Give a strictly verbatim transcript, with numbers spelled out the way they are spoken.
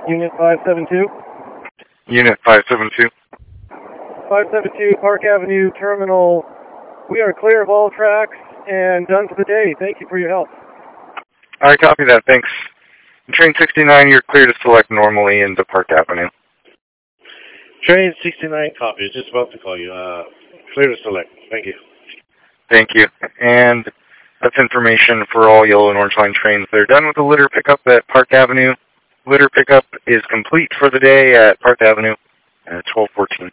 Unit five seven two. Unit five seven two. five seven two Park Avenue Terminal. We are clear of all tracks and done for the day. Thank you for your help. All right, copy that. Thanks. Train sixty-nine, you're clear to select normally into Park Avenue. Train sixty-nine, copy. Just about to call you. Uh, clear to select. Thank you. Thank you. And that's information for all Yellow and Orange Line trains. They're done with the litter pickup at Park Avenue. Litter pickup is complete for the day at Park Avenue at twelve fourteen.